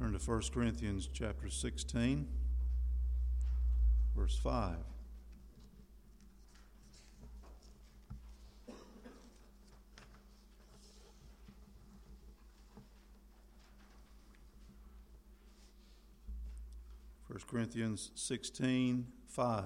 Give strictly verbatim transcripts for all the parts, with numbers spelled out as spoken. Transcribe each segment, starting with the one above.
Turn to First Corinthians chapter sixteen, verse five. First Corinthians sixteen, five.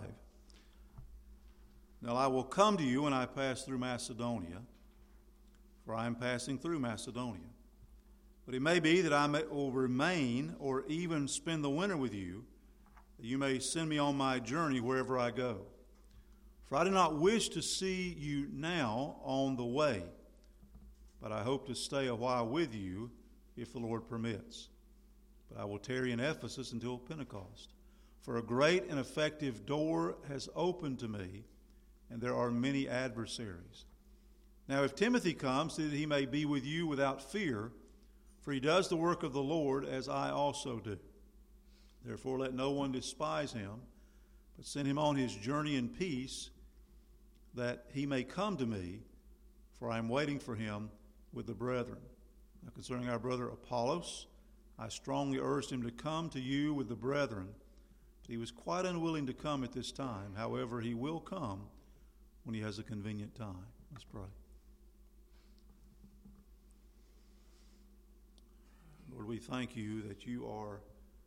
Now I will come to you when I pass through Macedonia, for I am passing through Macedonia. But it may be that I may, will remain or even spend the winter with you, that you may send me on my journey wherever I go. For I do not wish to see you now on the way, but I hope to stay a while with you if the Lord permits. But I will tarry in Ephesus until Pentecost. For a great and effective door has opened to me, and there are many adversaries. Now if Timothy comes, that he may be with you without fear, for he does the work of the Lord as I also do. Therefore let no one despise him, but send him on his journey in peace, that he may come to me, for I am waiting for him with the brethren. Now concerning our brother Apollos, I strongly urged him to come to you with the brethren. But he was quite unwilling to come at this time. However, he will come when he has a convenient time. Let's pray. Lord, we thank you that you are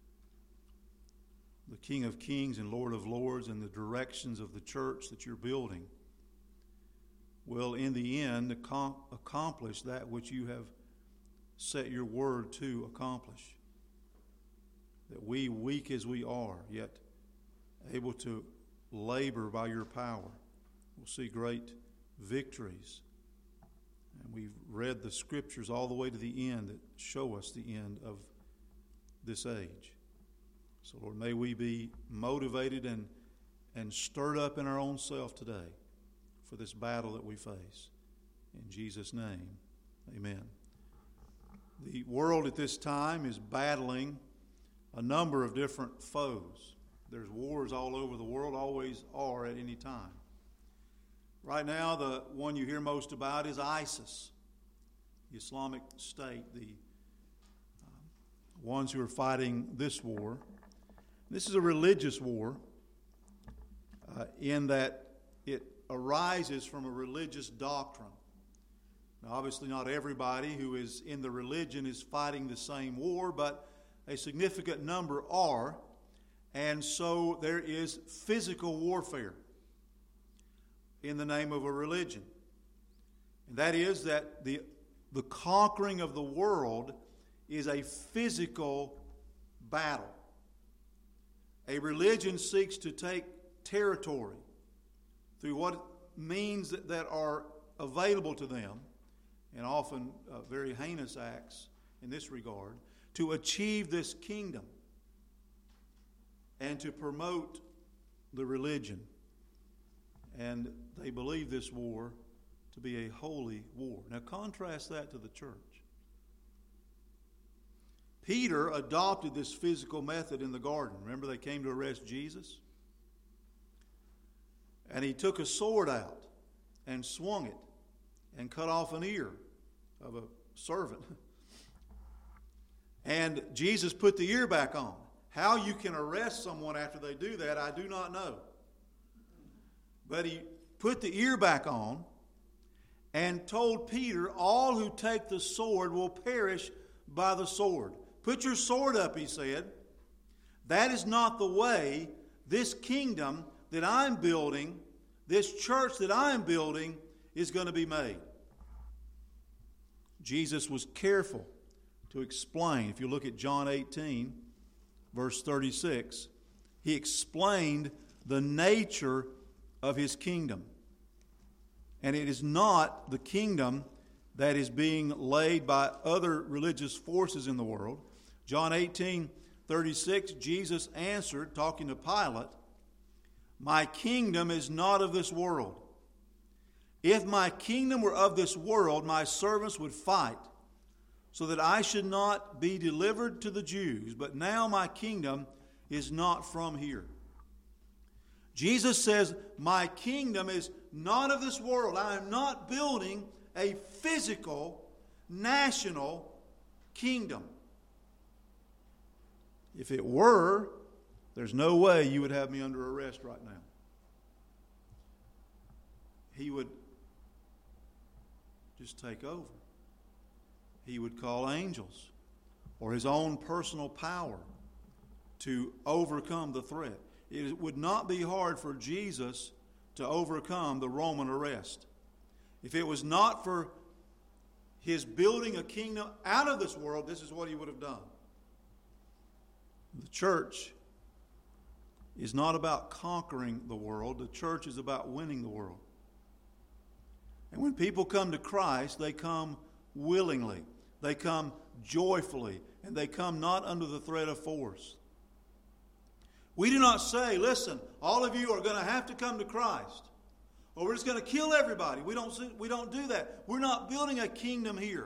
the King of Kings and Lord of Lords, and the directions of the church that you're building will in the end accomplish that which you have set your word to accomplish. That we, weak as we are, yet able to labor by your power, will see great victories. And we've read the scriptures all the way to the end that show us the end of this age. So Lord, may we be motivated and, and stirred up in our own self today for this battle that we face. In Jesus' name, amen. The world at this time is battling a number of different foes. There's wars all over the world, always are at any time. Right now, the one you hear most about is ISIS, the Islamic State, the uh, ones who are fighting this war. This is a religious war uh, in that it arises from a religious doctrine. Now, obviously not everybody who is in the religion is fighting the same war, but a significant number are, and so there is physical warfare in the name of a religion. And that is that the, the conquering of the world is a physical battle. A religion seeks to take territory through what means that, that are available to them, and often uh, very heinous acts in this regard, to achieve this kingdom and to promote the religion. And they believe this war to be a holy war. Now contrast that to the church. Peter adopted this physical method in the garden. Remember, they came to arrest Jesus? And he took a sword out and swung it and cut off an ear of a servant. And Jesus put the ear back on. How you can arrest someone after they do that, I do not know. But he put the ear back on and told Peter, all who take the sword will perish by the sword. Put your sword up, he said. That is not the way this kingdom that I'm building, this church that I'm building, is going to be made. Jesus was careful to explain. If you look at John eighteen, verse thirty-six, he explained the nature of his kingdom. And it is not the kingdom that is being laid by other religious forces in the world. John eighteen, thirty-six, Jesus answered, talking to Pilate, "My kingdom is not of this world. If my kingdom were of this world, my servants would fight, so that I should not be delivered to the Jews. But now my kingdom is not from here." Jesus says, my kingdom is not of this world. I am not building a physical, national kingdom. If it were, there's no way you would have me under arrest right now. He would just take over. He would call angels or his own personal power to overcome the threat. It would not be hard for Jesus to overcome the Roman arrest. If it was not for his building a kingdom out of this world, this is what he would have done. The church is not about conquering the world. The church is about winning the world. And when people come to Christ, they come willingly. They come joyfully. And they come not under the threat of force. We do not say, listen, all of you are going to have to come to Christ, or we're just going to kill everybody. We don't, we don't do that. We're not building a kingdom here.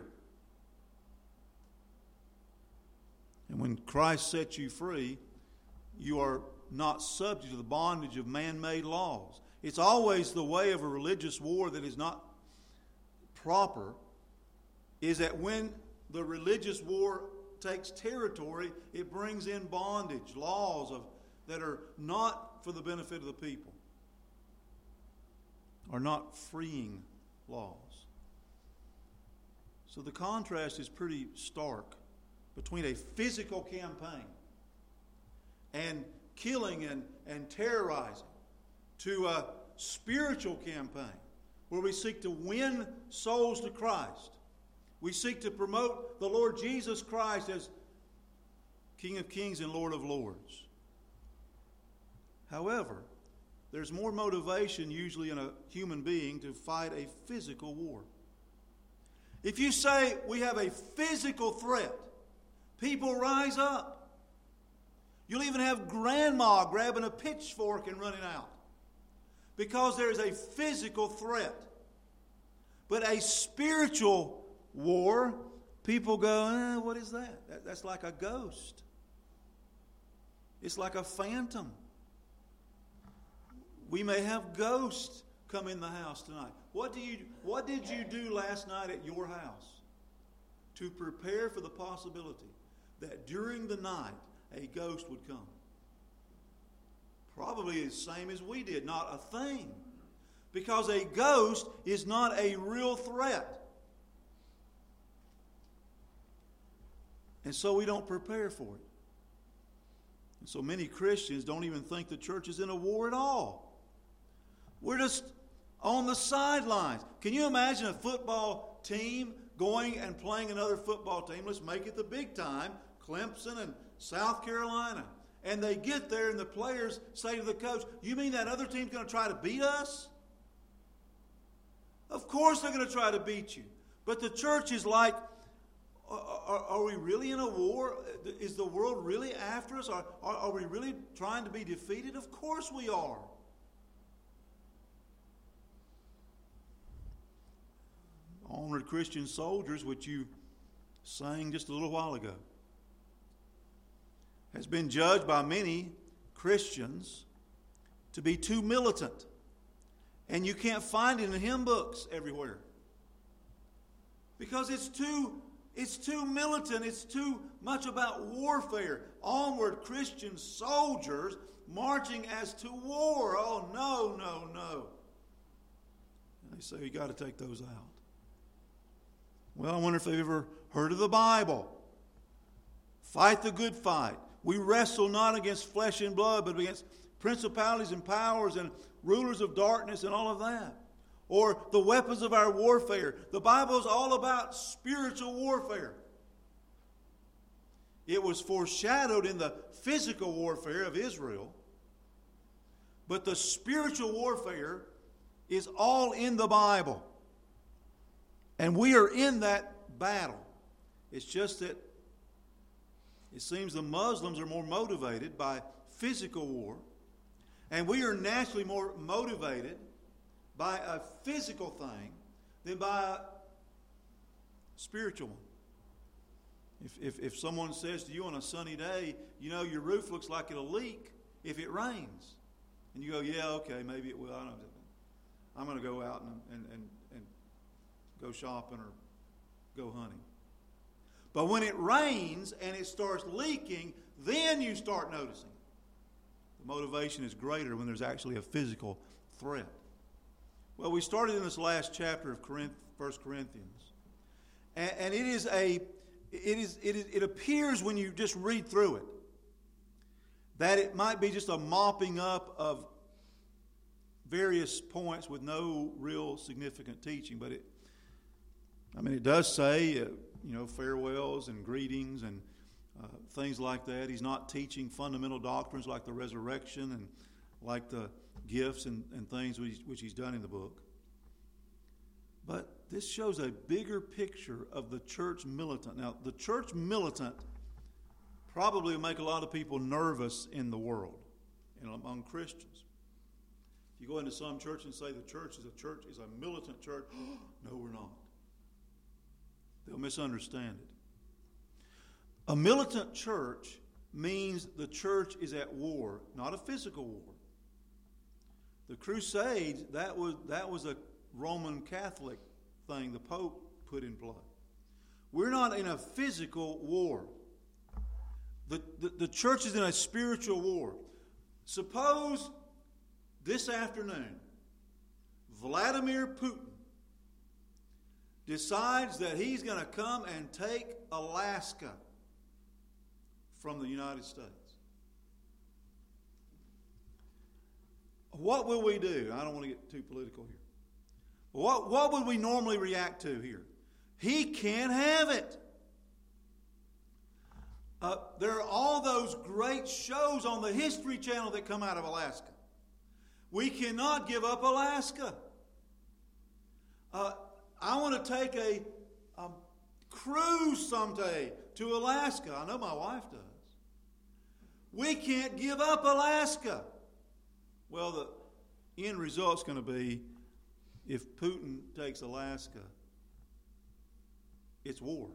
And when Christ sets you free, you are not subject to the bondage of man-made laws. It's always the way of a religious war that is not proper, is that when the religious war takes territory, it brings in bondage, laws of that are not for the benefit of the people, are not freeing laws. So the contrast is pretty stark between a physical campaign and killing and, and terrorizing to a spiritual campaign where we seek to win souls to Christ. We seek to promote the Lord Jesus Christ as King of Kings and Lord of Lords. However, there's more motivation usually in a human being to fight a physical war. If you say we have a physical threat, people rise up. You'll even have grandma grabbing a pitchfork and running out because there is a physical threat. But a spiritual war, people go, eh, what is that? that? That's like a ghost. It's like a phantom. We may have ghosts come in the house tonight. What do you? What did you do last night at your house to prepare for the possibility that during the night a ghost would come? Probably the same as we did, not a thing. Because a ghost is not a real threat. And so we don't prepare for it. And so many Christians don't even think the church is in a war at all. We're just on the sidelines. Can you imagine a football team going and playing another football team? Let's make it the big time, Clemson and South Carolina. And they get there and the players say to the coach, you mean that other team's going to try to beat us? Of course they're going to try to beat you. But the church is like, are, are we really in a war? Is the world really after us? Are, are, are we really trying to be defeated? Of course we are. Honored Christian soldiers, which you sang just a little while ago, has been judged by many Christians to be too militant. And you can't find it in hymn books everywhere. Because it's too, it's too militant. It's too much about warfare. Onward Christian soldiers marching as to war. Oh, no, no, no. And they say you got to take those out. Well, I wonder if they've ever heard of the Bible. Fight the good fight. We wrestle not against flesh and blood, but against principalities and powers and rulers of darkness and all of that. Or the weapons of our warfare. The Bible is all about spiritual warfare. It was foreshadowed in the physical warfare of Israel. But the spiritual warfare is all in the Bible. And we are in that battle. It's just that it seems the Muslims are more motivated by physical war. And we are naturally more motivated by a physical thing than by a spiritual one. If, if, if someone says to you on a sunny day, you know, your roof looks like it'll leak if it rains. And you go, yeah, okay, maybe it will. I don't know. I'm going to go out and, and, and, and go shopping or go hunting. But when it rains and it starts leaking, then you start noticing. The motivation is greater when there's actually a physical threat. Well, we started in this last chapter of First Corinthians, and, and it is a, it is it is it appears when you just read through it that it might be just a mopping up of various points with no real significant teaching, but it, I mean, it does say, uh, you know, farewells and greetings and uh, things like that. He's not teaching fundamental doctrines like the resurrection and like the gifts and, and things which, which he's done in the book. But this shows a bigger picture of the church militant. Now, the church militant probably will make a lot of people nervous in the world and among Christians. If you go into some church and say the church is a church is a militant church, no, we're not. They'll misunderstand it. A militant church means the church is at war, not a physical war. The Crusades, that was that was a Roman Catholic thing the Pope put in play. We're not in a physical war. The, the, the church is in a spiritual war. Suppose this afternoon, Vladimir Putin decides that he's going to come and take Alaska from the United States. What will we do? I don't want to get too political here. What, what would we normally react to here? He can't have it. Uh, there are all those great shows on the History Channel that come out of Alaska. We cannot give up Alaska. Uh, I want to take a, a cruise someday to Alaska. I know my wife does. We can't give up Alaska. Well, the end result's going to be if Putin takes Alaska, it's war.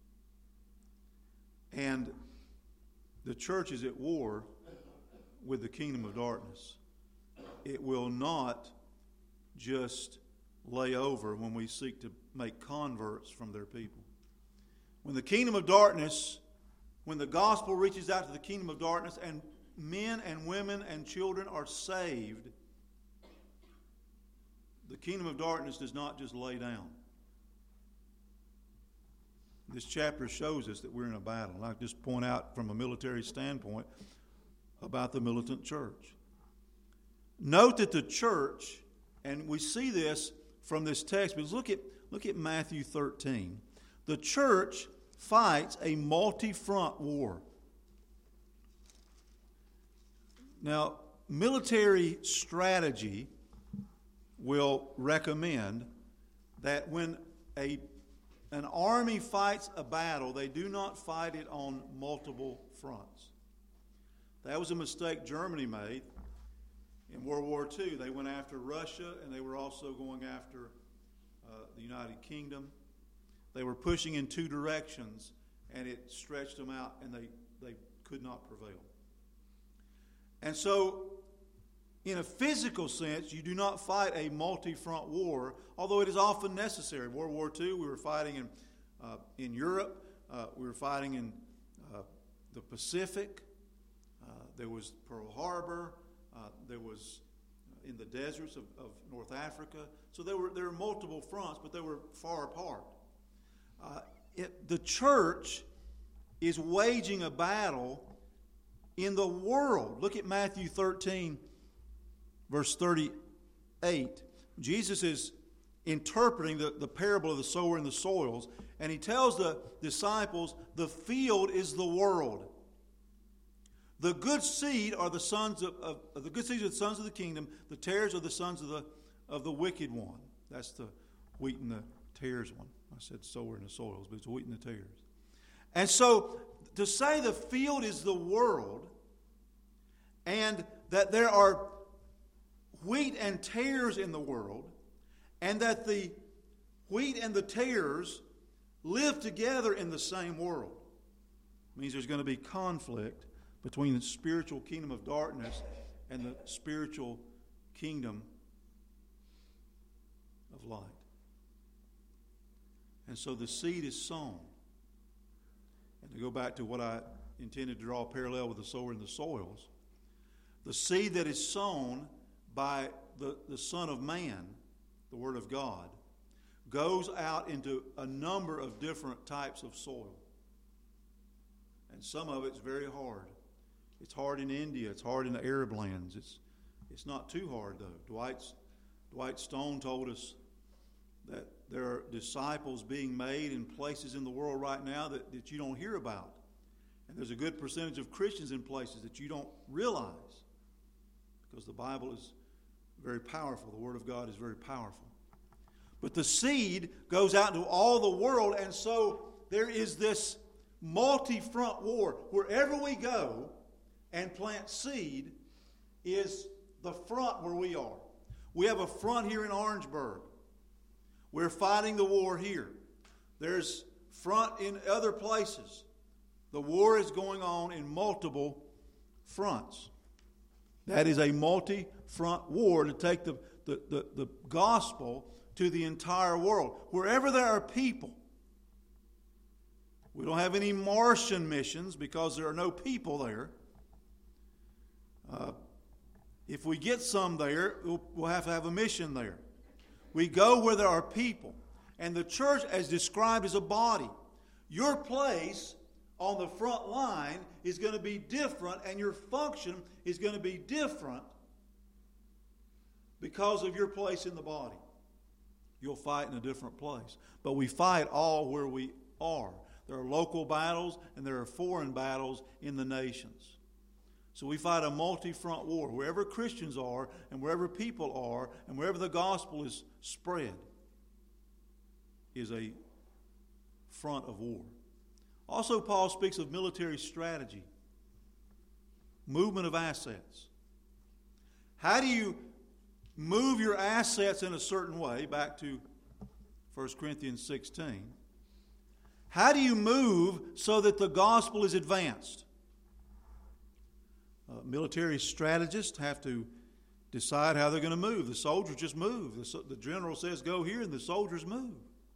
And the church is at war with the kingdom of darkness. It will not just lay over when we seek to make converts from their people. When the kingdom of darkness, when the gospel reaches out to the kingdom of darkness and men and women and children are saved, the kingdom of darkness does not just lay down. This chapter shows us that we're in a battle. And I just point out from a military standpoint about the militant church. Note that the church, and we see this from this text, but look at, look at Matthew thirteen. The church fights a multi-front war. Now, military strategy will recommend that when a an army fights a battle, they do not fight it on multiple fronts. That was a mistake Germany made in World War Two. They went after Russia, and they were also going after uh, the United Kingdom. They were pushing in two directions, and it stretched them out, and they, they could not prevail. And so, in a physical sense, you do not fight a multi-front war, although it is often necessary. World War Two, we were fighting in uh, in Europe. Uh, we were fighting in uh, the Pacific. Uh, there was Pearl Harbor. Uh, there was in the deserts of, of North Africa. So there were there were multiple fronts, but they were far apart. Uh, it, the church is waging a battle in the world. Look at Matthew thirteen. Verse thirty-eight, Jesus is interpreting the, the parable of the sower and the soils, and he tells the disciples, the field is the world. The good seed are the sons of, of, of the good seeds are the sons of the kingdom, the tares are the sons of the of the wicked one. That's the wheat and the tares one. I said sower and the soils, but it's wheat and the tares. And so to say the field is the world, and that there are wheat and tares in the world, and that the wheat and the tares live together in the same world, means there's going to be conflict between the spiritual kingdom of darkness and the spiritual kingdom of light. And so the seed is sown. And to go back to what I intended to draw a parallel with the sower and the soils, the seed that is sown by the, the Son of Man, the Word of God, goes out into a number of different types of soil. And some of it's very hard. It's hard in India. It's hard in the Arab lands. It's, it's not too hard, though. Dwight's, Dwight Stone told us that there are disciples being made in places in the world right now that, that you don't hear about. And there's a good percentage of Christians in places that you don't realize, because the Bible is very powerful. The Word of God is very powerful. But the seed goes out into all the world, and so there is this multi-front war. Wherever we go and plant seed is the front where we are. We have a front here in Orangeburg. We're fighting the war here. There's front in other places. The war is going on in multiple fronts. That is a multi-front war to take the, the, the, the gospel to the entire world. Wherever there are people. We don't have any Martian missions because there are no people there. Uh, if we get some there, we'll, we'll have to have a mission there. We go where there are people. And the church, as described, is a body. Your place on the front line is going to be different, and your function is going to be different because of your place in the body. You'll fight in a different place. But we fight all where we are. There are local battles and there are foreign battles in the nations. So we fight a multi-front war. Wherever Christians are and wherever people are and wherever the gospel is spread is a front of war. Also, Paul speaks of military strategy, movement of assets. How do you move your assets in a certain way? Back to First Corinthians sixteen. How do you move so that the gospel is advanced? Uh, military strategists have to decide how they're going to move. The soldiers just move. The, the general says, go here, and the soldiers move.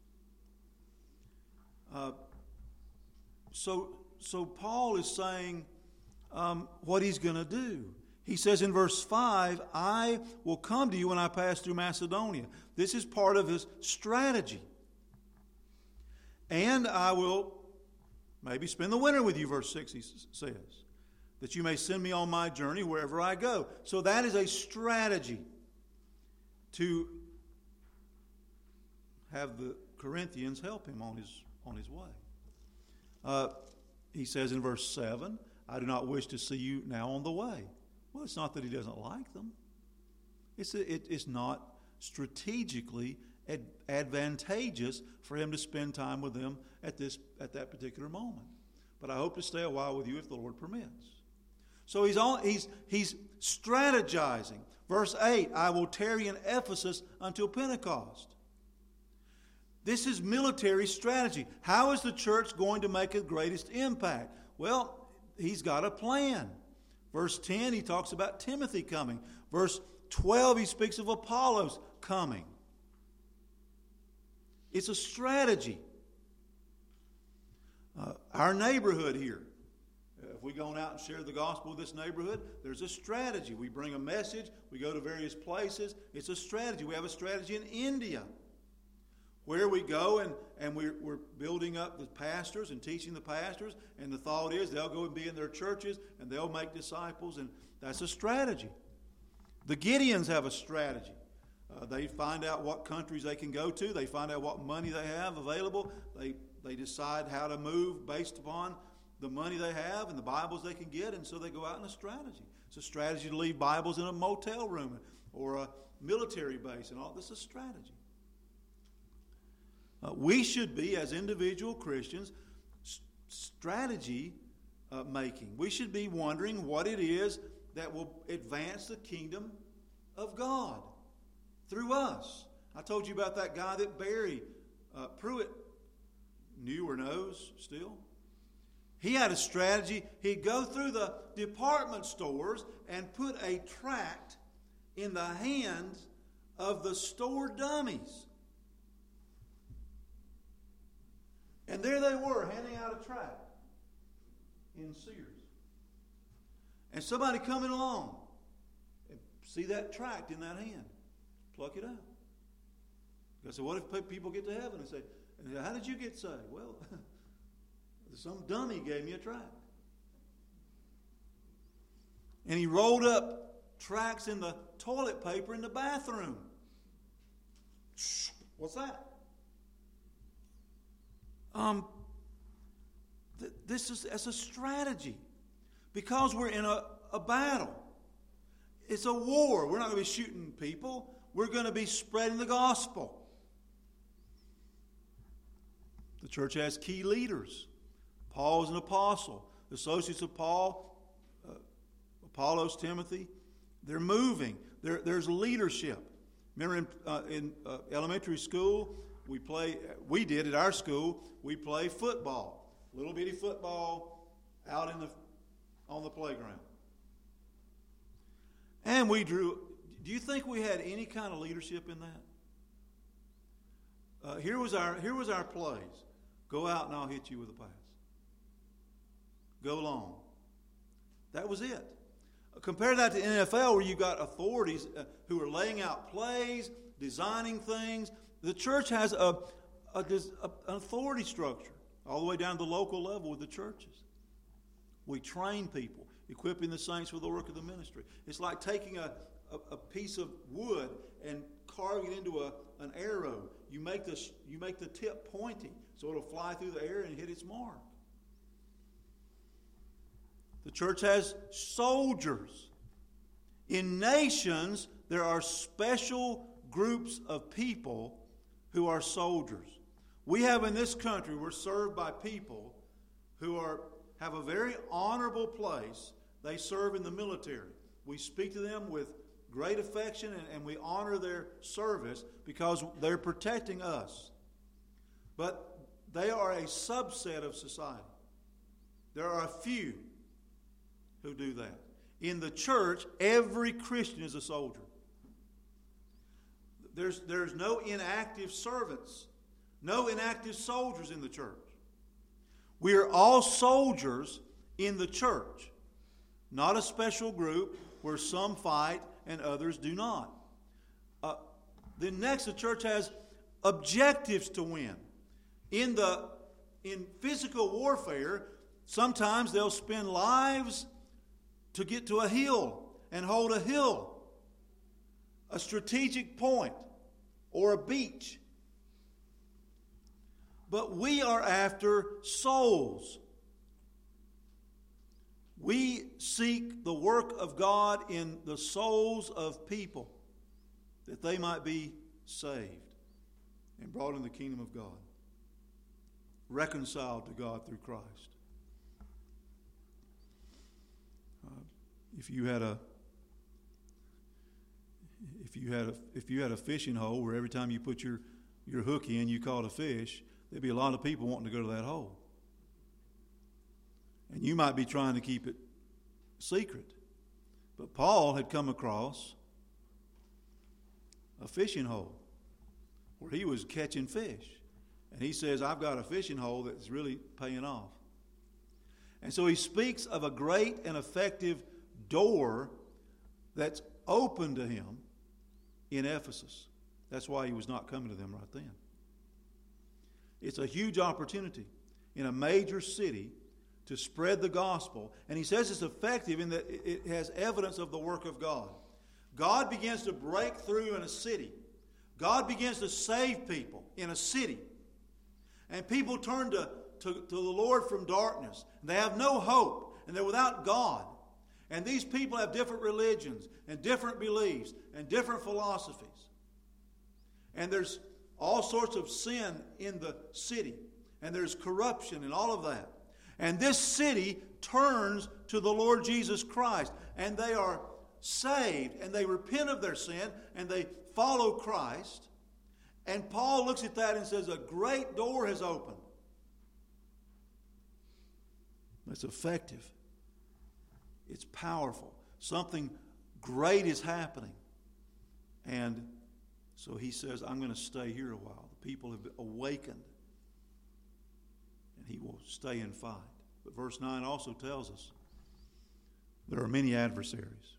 Uh, so, so Paul is saying um, what he's going to do. He says in verse five, I will come to you when I pass through Macedonia. This is part of his strategy. And I will maybe spend the winter with you, verse six he says, that you may send me on my journey wherever I go. So that is a strategy to have the Corinthians help him on his, on his way. Uh, he says in verse seven, I do not wish to see you now on the way. Well, it's not that he doesn't like them. It's, a, it, it's not strategically ad, advantageous for him to spend time with them at this at that particular moment. But I hope to stay a while with you if the Lord permits. So he's on, he's he's strategizing. Verse eight, I will tarry in Ephesus until Pentecost. This is military strategy. How is the church going to make the greatest impact? Well, he's got a plan. Verse ten, he talks about Timothy coming. Verse twelve, he speaks of Apollos coming. It's a strategy. Uh, our neighborhood here, if we go out and share the gospel with this neighborhood, there's a strategy. We bring a message. We go to various places. It's a strategy. We have a strategy in India where we go and, and we're, we're building up the pastors and teaching the pastors. And the thought is they'll go and be in their churches and they'll make disciples. And that's a strategy. The Gideons have a strategy. Uh, they find out what countries they can go to. They find out what money they have available. They they decide how to move based upon the money they have and the Bibles they can get, and so they go out in a strategy. It's a strategy to leave Bibles in a motel room or a military base and all. This is a strategy. Uh, we should be, as individual Christians, s- strategy uh, making. We should be wondering what it is that will advance the kingdom of God through us. I told you about that guy that Barry uh, Pruitt knew or knows still. He had a strategy. He'd go through the department stores and put a tract in the hands of the store dummies. And there they were, handing out a tract. in Sears. And somebody coming along and see that tract in that hand. Pluck it out. I said, what if people get to heaven and say, how did you get saved? Well, some dummy gave me a tract. And he rolled up tracts in the toilet paper in the bathroom. What's that? Um, th- this is as a strategy. Because we're in a, a battle. It's a war. We're not going to be shooting people. We're going to be spreading the gospel. The church has key leaders. Paul is an apostle. The associates of Paul, uh, Apollos, Timothy, they're moving. There, there's leadership. Remember in, uh, in uh, elementary school, we play. We did at our school. We play football, little bitty football, out in the on the playground. And we drew. Do you think we had any kind of leadership in that? Uh, here was our here was our plays. Go out and I'll hit you with a pass. Go long. That was it. Compare that to N F L, where you got authorities uh, who are laying out plays, designing things. The church has a, a, a an authority structure all the way down to the local level with the churches. We train people, equipping the saints for the work of the ministry. It's like taking a, a, a piece of wood and carving it into a, an arrow. You make the you make the tip pointy so it'll fly through the air and hit its mark. The church has soldiers. In nations, there are special groups of people who are soldiers. We have in this country, we're served by people who are have a very honorable place. They serve in the military. We speak to them with great affection and, and we honor their service because they're protecting us. But they are a subset of society. There are a few who do that. In the church, every Christian is a soldier. There's, there's no inactive servants, no inactive soldiers in the church. We are all soldiers in the church, not a special group where some fight and others do not. Uh, then next, the church has objectives to win. In the in physical warfare, sometimes they'll spend lives to get to a hill and hold a hill, a strategic point, or a beach. But we are after souls. We seek the work of God in the souls of people that they might be saved and brought in the kingdom of God, reconciled to God through Christ. Uh, if you had a if you had a if you had a fishing hole where every time you put your your hook in you caught a fish, there'd be a lot of people wanting to go to that hole. And you might be trying to keep it secret. But Paul had come across a fishing hole where he was catching fish. And he says, I've got a fishing hole that's really paying off. And so he speaks of a great and effective door that's open to him in Ephesus. That's why he was not coming to them right then. It's a huge opportunity in a major city to spread the gospel. And he says it's effective in that it has evidence of the work of God. God begins to break through in a city. God begins to save people in a city. And people turn to, to, to the Lord from darkness. And they have no hope. And they're without God. And these people have different religions and different beliefs and different philosophies. And there's all sorts of sin in the city. And there's corruption and all of that. And this city turns to the Lord Jesus Christ. And they are saved. And they repent of their sin. And they follow Christ. And Paul looks at that and says, a great door has opened. It's effective. It's powerful. Something great is happening. And so he says, I'm going to stay here a while. The people have awakened. And he will stay and fight. But verse nine also tells us there are many adversaries.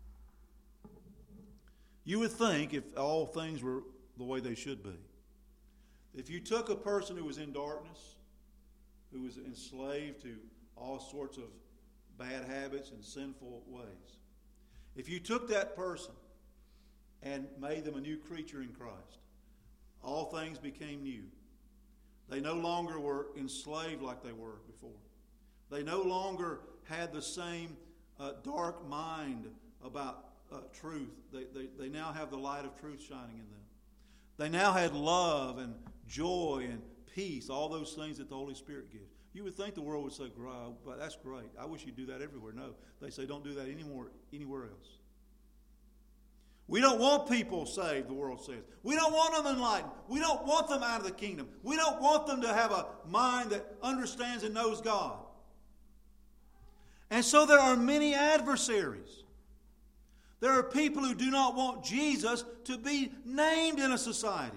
You would think, if all things were the way they should be, if you took a person who was in darkness, who was enslaved to all sorts of bad habits and sinful ways, if you took that person and made them a new creature in Christ, all things became new. They no longer were enslaved like they were before. They no longer had the same uh, dark mind about uh, truth. They, they, they now have the light of truth shining in them. They now had love and joy and peace, all those things that the Holy Spirit gives. You would think the world would say, "But that's great. I wish you'd do that everywhere." No, they say, "Don't do that anymore, anywhere else." We don't want people saved, the world says. We don't want them enlightened. We don't want them out of the kingdom. We don't want them to have a mind that understands and knows God. And so there are many adversaries. There are people who do not want Jesus to be named in a society.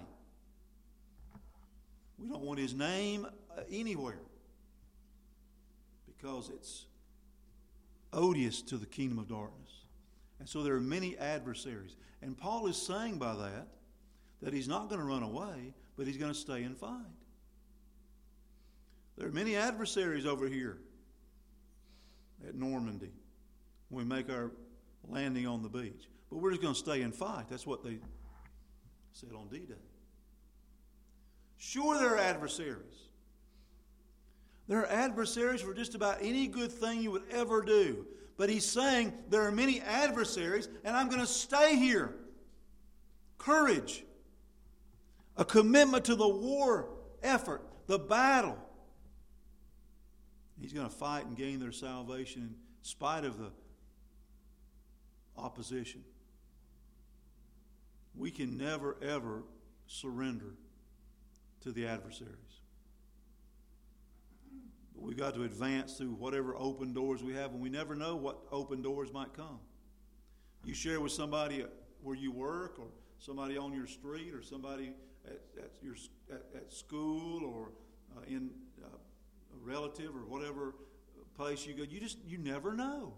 We don't want his name anywhere because it's odious to the kingdom of darkness. And so there are many adversaries. And Paul is saying by that that he's not going to run away, but he's going to stay and fight. There are many adversaries over here at Normandy when we make our landing on the beach. But we're just going to stay and fight. That's what they said on D-Day. Sure, there are adversaries. There are adversaries for just about any good thing you would ever do. But he's saying there are many adversaries, and I'm going to stay here. Courage. A commitment to the war effort, the battle. He's going to fight and gain their salvation in spite of the opposition. We can never, ever surrender to the adversaries. But we've got to advance through whatever open doors we have, and we never know what open doors might come. You share with somebody where you work, or somebody on your street, or somebody at, at your at, at school, or uh, in uh, a relative, or whatever place you go. You just you never know.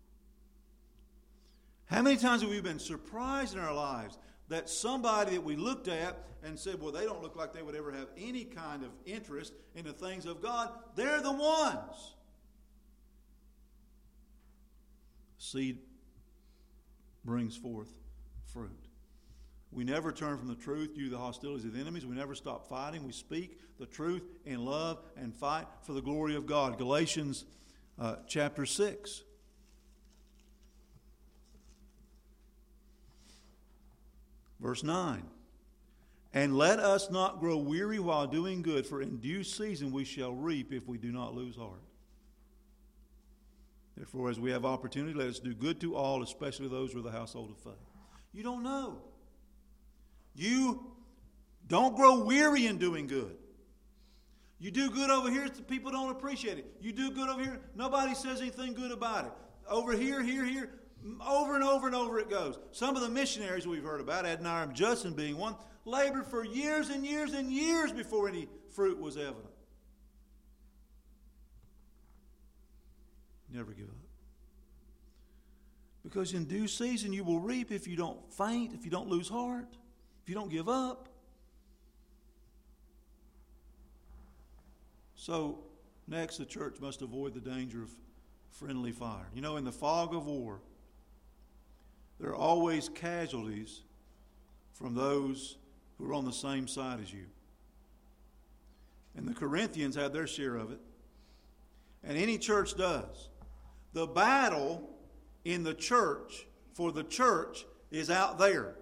How many times have we been surprised in our lives that somebody that we looked at and said, well, they don't look like they would ever have any kind of interest in the things of God. They're the ones. Seed brings forth fruit. We never turn from the truth due to the hostilities of the enemies. We never stop fighting. We speak the truth in love and fight for the glory of God. Galatians uh, chapter six. Verse nine, and let us not grow weary while doing good, for in due season we shall reap if we do not lose heart. Therefore, as we have opportunity, let us do good to all, especially those who are of the household of faith. You don't know. You don't grow weary in doing good. You do good over here, people don't appreciate it. You do good over here, nobody says anything good about it. Over here, here, here. Over and over and over it goes. Some of the missionaries we've heard about, Adoniram Judson being one, labored for years and years and years before any fruit was evident. Never give up. Because in due season you will reap if you don't faint, if you don't lose heart, if you don't give up. So, next, the church must avoid the danger of friendly fire. You know, in the fog of war, there are always casualties from those who are on the same side as you. And the Corinthians had their share of it. And any church does. The battle in the church, for the church, is out there.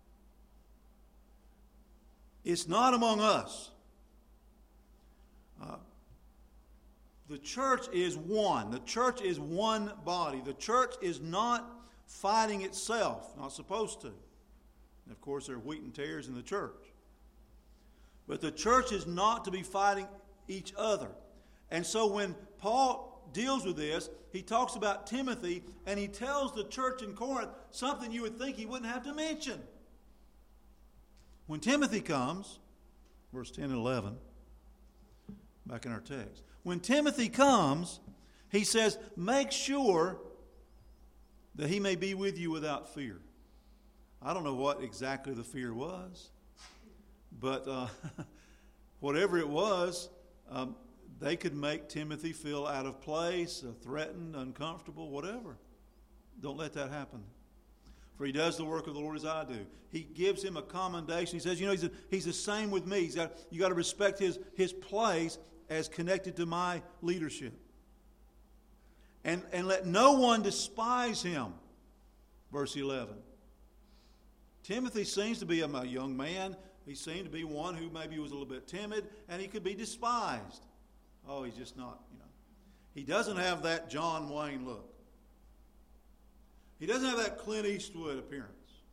It's not among us. Uh, the church is one. The church is one body. The church is not fighting itself, not supposed to. And of course, there are wheat and tares in the church. But the church is not to be fighting each other. And so when Paul deals with this, he talks about Timothy, and he tells the church in Corinth something you would think he wouldn't have to mention. When Timothy comes, verse ten and eleven, back in our text. When Timothy comes, he says, make sure that he may be with you without fear. I don't know what exactly the fear was, but uh, whatever it was, um, they could make Timothy feel out of place, uh, threatened, uncomfortable, whatever. Don't let that happen. For he does the work of the Lord as I do. He gives him a commendation. He says, you know, he's, a, he's the same with me. He's got, you got to respect his, his place as connected to my leadership. And, and let no one despise him. Verse eleven. Timothy seems to be a, a young man. He seemed to be one who maybe was a little bit timid, and he could be despised. Oh, he's just not, you know. He doesn't have that John Wayne look. He doesn't have that Clint Eastwood appearance.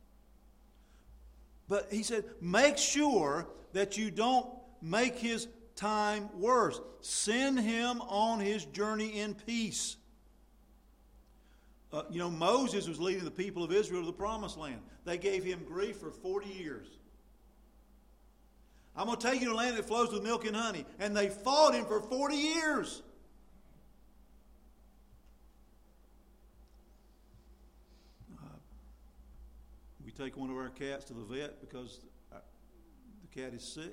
But he said, make sure that you don't make his time worse. Send him on his journey in peace. Uh, you know, Moses was leading the people of Israel to the promised land. They gave him grief for forty years. I'm going to take you to a land that flows with milk and honey. And they fought him for forty years. Uh, we take one of our cats to the vet because the cat is sick.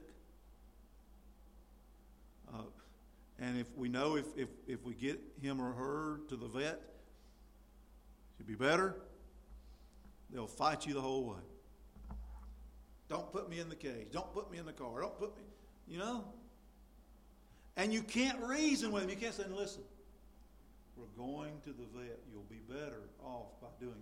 Uh, and if we know if, if, if we get him or her to the vet, it'll be better. They'll fight you the whole way. Don't put me in the cage. Don't put me in the car. Don't put me, you know. And you can't reason with them. You can't say, listen, we're going to the vet. You'll be better off by doing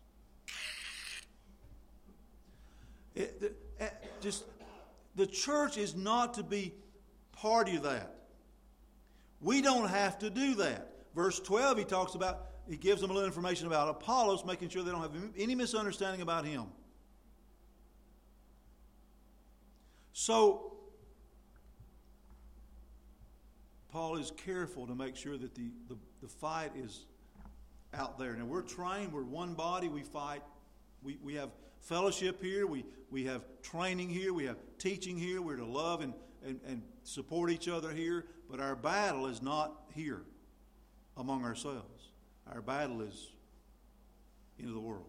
this. It, the, just the church is not to be part of that. We don't have to do that. Verse twelve, he talks about, he gives them a little information about Apollos, making sure they don't have any misunderstanding about him. So, Paul is careful to make sure that the, the, the fight is out there. Now, we're trained. We're one body. We fight. We, we have fellowship here. We, we have training here. We have teaching here. We're to love and, and, and support each other here. But our battle is not here among ourselves. Our battle is into the world.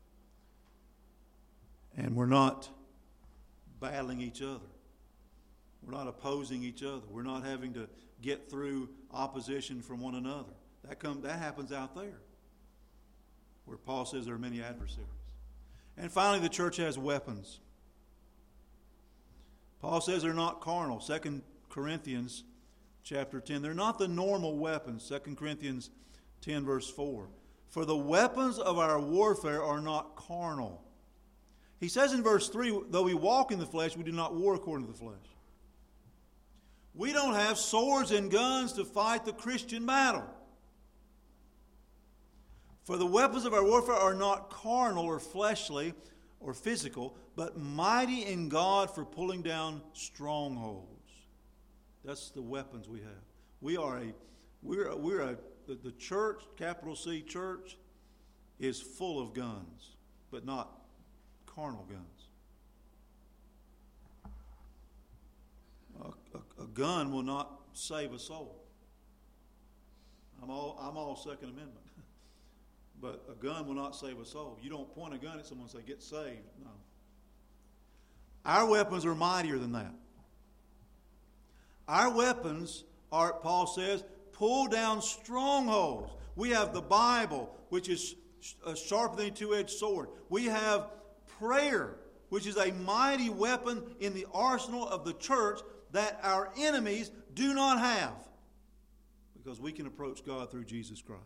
And we're not battling each other. We're not opposing each other. We're not having to get through opposition from one another. That come, that happens out there, where Paul says there are many adversaries. And finally, the church has weapons. Paul says they're not carnal. Second Corinthians chapter ten. They're not the normal weapons. Second Corinthians ten verse four. For the weapons of our warfare are not carnal. He says in verse three, though we walk in the flesh, we do not war according to the flesh. We don't have swords and guns to fight the Christian battle. For the weapons of our warfare are not carnal or fleshly or physical, but mighty in God for pulling down strongholds. That's the weapons we have. We are a, we're, we're a, the, the church, capital C church, is full of guns, but not carnal guns. A, a, a gun will not save a soul. I'm all, I'm all Second Amendment. But a gun will not save a soul. You don't point a gun at someone and say, get saved. No. Our weapons are mightier than that. Our weapons are, Paul says, pull down strongholds. We have the Bible, which is sharper than a two-edged sword. We have prayer, which is a mighty weapon in the arsenal of the church that our enemies do not have, because we can approach God through Jesus Christ.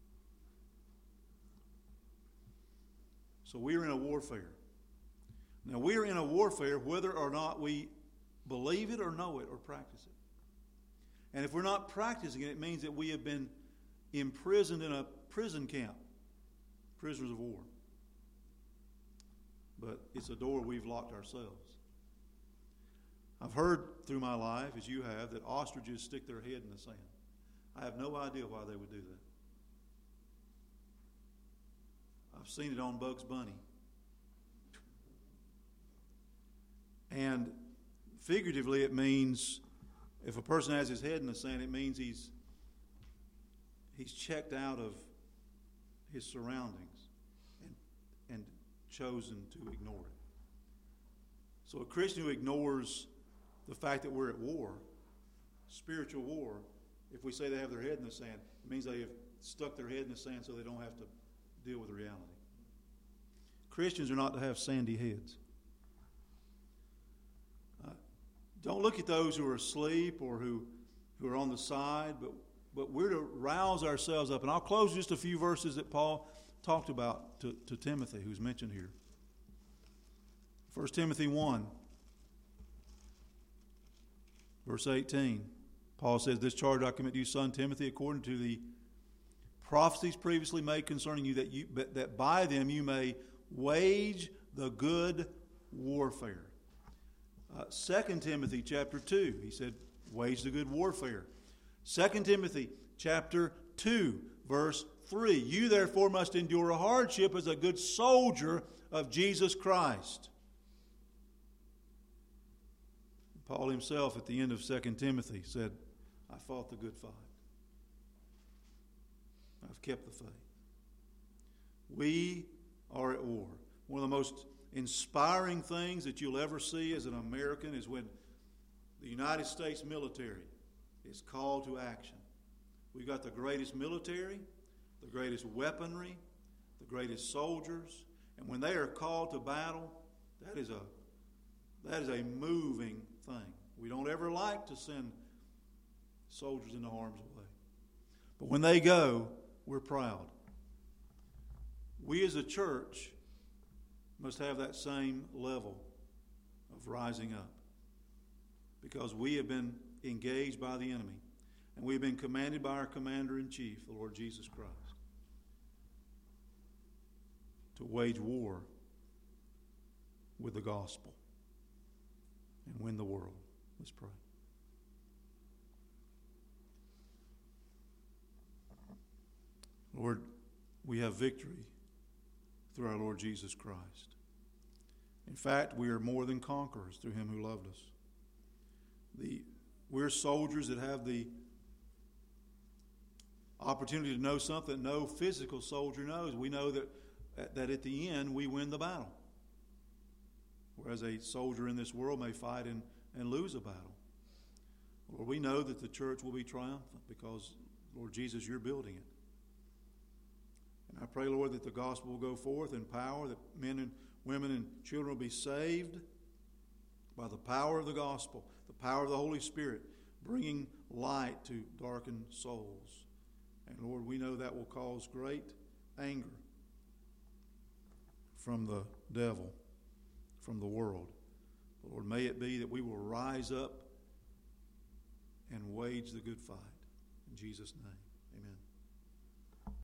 So we are in a warfare. Now, we are in a warfare whether or not we believe it or know it or practice it. And if we're not practicing it, it means that we have been imprisoned in a prison camp, prisoners of war. But it's a door we've locked ourselves. I've heard through my life, as you have, that ostriches stick their head in the sand. I have no idea why they would do that. I've seen it on Bugs Bunny. And figuratively it means, If a person has his head in the sand, it means he's he's checked out of his surroundings and, and chosen to ignore it. So a Christian who ignores the fact that we're at war, spiritual war, if we say they have their head in the sand, it means they have stuck their head in the sand so they don't have to deal with reality. Christians are not to have sandy heads. Uh, don't look at those who are asleep or who, who are on the side, but, but we're to rouse ourselves up. And I'll close just a few verses that Paul talked about to, to Timothy, who's mentioned here. First Timothy one, verse eighteen. Paul says, "This charge I commit to you, son Timothy, according to the prophecies previously made concerning you, that you that by them you may wage the good warfare." Uh, Second Timothy chapter two, he said, "Wage the good warfare." Second Timothy chapter two, verse three. "You therefore must endure a hardship as a good soldier of Jesus Christ." Paul himself at the end of Second Timothy said, "I fought the good fight. I've kept the faith." We are at war. One of the most inspiring things that you'll ever see as an American is when the United States military is called to action. We've got the greatest military, the greatest weaponry, the greatest soldiers, and when they are called to battle, that is a that is a moving thing. We don't ever like to send soldiers into harm's way. But when they go, we're proud. We as a church must have that same level of rising up, because we have been engaged by the enemy, and we've been commanded by our commander-in-chief, the Lord Jesus Christ, to wage war with the gospel and win the world. Let's pray. Lord, we have victory through our Lord Jesus Christ. In fact, we are more than conquerors through him who loved us. The, we're soldiers that have the opportunity to know something no physical soldier knows. We know that, that at the end we win the battle. Whereas a soldier in this world may fight and, and lose a battle. Lord, we know that the church will be triumphant because, Lord Jesus, you're building it. And I pray, Lord, that the gospel will go forth in power, that men and women and children will be saved by the power of the gospel, the power of the Holy Spirit, bringing light to darkened souls. And Lord, we know that will cause great anger from the devil, from the world. Lord, may it be that we will rise up and wage the good fight. In Jesus' name, amen.